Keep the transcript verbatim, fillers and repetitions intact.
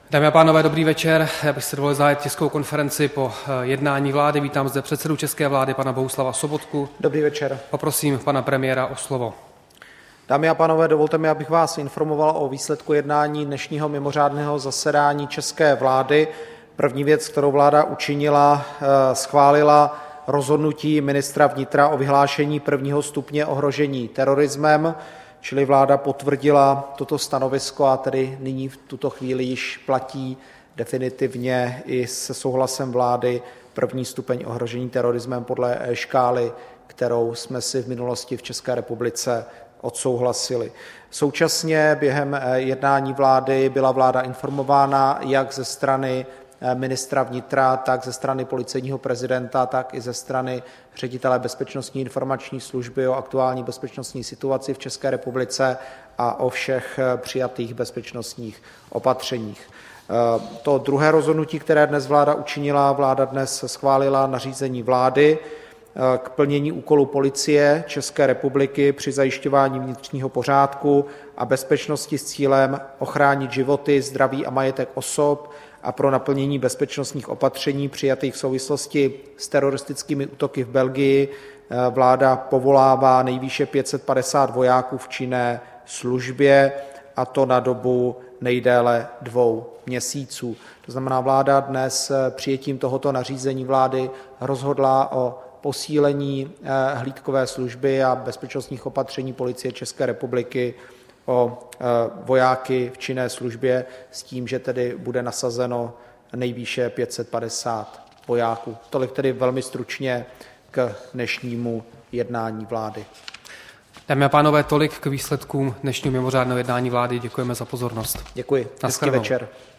Dámy a pánové, dobrý večer. Já bych si dovolil zahájit tiskovou konferenci po jednání vlády. Vítám zde předsedu české vlády, pana Bohuslava Sobotku. Dobrý večer. Poprosím pana premiéra o slovo. Dámy a pánové, dovolte mi, abych vás informoval o výsledku jednání dnešního mimořádného zasedání české vlády. První věc, kterou vláda učinila, schválila rozhodnutí ministra vnitra o vyhlášení prvního stupně ohrožení terorismem, čili vláda potvrdila toto stanovisko a tedy nyní v tuto chvíli již platí definitivně i se souhlasem vlády první stupeň ohrožení terorismem podle škály, kterou jsme si v minulosti v České republice odsouhlasili. Současně během jednání vlády byla vláda informována jak ze strany ministra vnitra, tak ze strany policejního prezidenta, tak i ze strany ředitele Bezpečnostní informační služby o aktuální bezpečnostní situaci v České republice a o všech přijatých bezpečnostních opatřeních. To druhé rozhodnutí, které dnes vláda učinila, vláda dnes schválila nařízení vlády k plnění úkolu Policie České republiky při zajišťování vnitřního pořádku a bezpečnosti s cílem ochránit životy, zdraví a majetek osob a pro naplnění bezpečnostních opatření přijatých v souvislosti s teroristickými útoky v Belgii vláda povolává nejvýše pět set padesát vojáků v činné službě, a to na dobu nejdéle dvou měsíců. To znamená, vláda dnes přijetím tohoto nařízení vlády rozhodla o posílení hlídkové služby a bezpečnostních opatření Policie České republiky o vojáky v činné službě s tím, že tedy bude nasazeno nejvýše pět set padesát vojáků. Tolik tedy velmi stručně k dnešnímu jednání vlády. Dámy a pánové, tolik k výsledkům dnešního mimořádného jednání vlády. Děkujeme za pozornost. Děkuji. Hezký večer.